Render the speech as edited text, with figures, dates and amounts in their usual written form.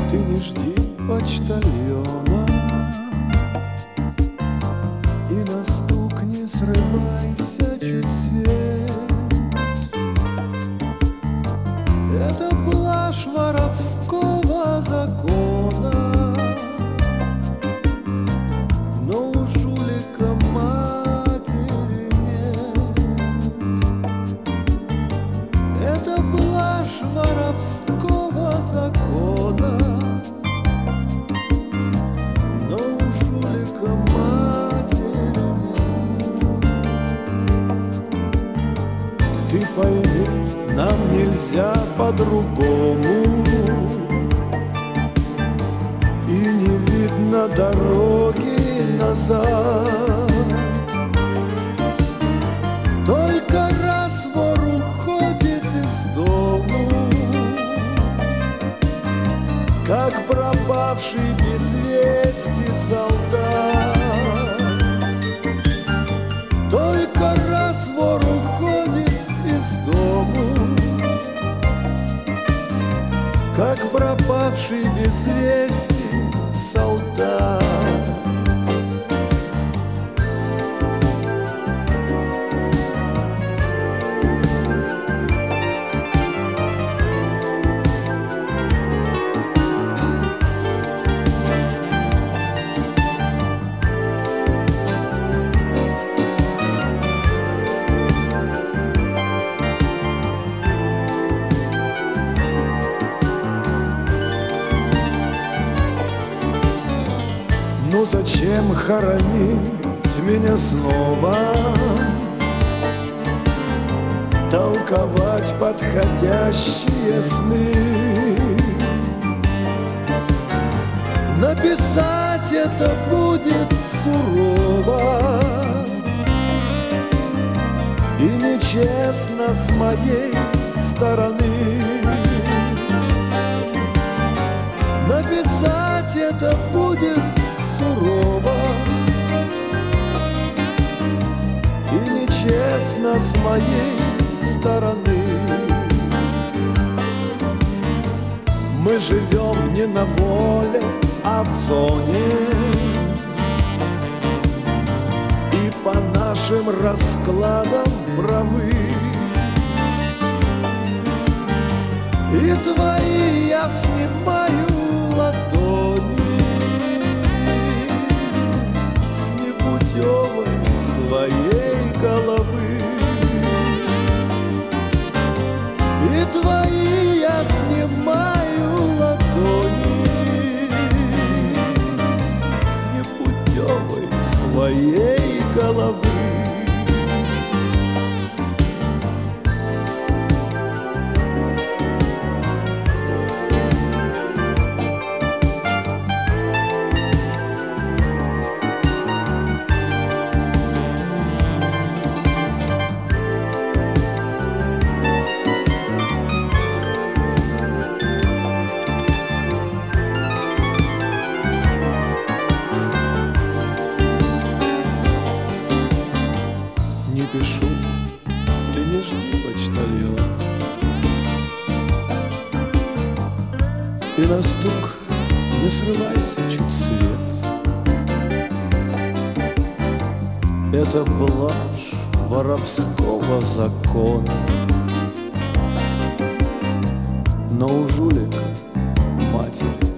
Ты не жди почтальона и на стук не срывайся чуть свет. Это блажь воровского закона, но у жулика матери нет. Это блажь воровского закона, но у жулика матери нет. Ты пойми, нам нельзя по-другому, и не видно дороги назад. Только раз вор уходит из дому, как пропавший без вести солдат. Только раз вор уходит из дому, как пропавший без вести солдат. Ну зачем хоронить меня снова, толковать подходящие сны? Написать это будет сурово и нечестно с моей стороны. Написать это будет сурово и нечестно с моей стороны. Мы живем не на воле, а в зоне, и по нашим раскладам правы. И твои я снимаю ладони с непутевой своей головы. И твои я снимаю ладони с непутевой своей головы. Не пишу, ты не жди почтальона, и на стук не срывайся чуть свет. Это блажь воровского закона, но у жулика матери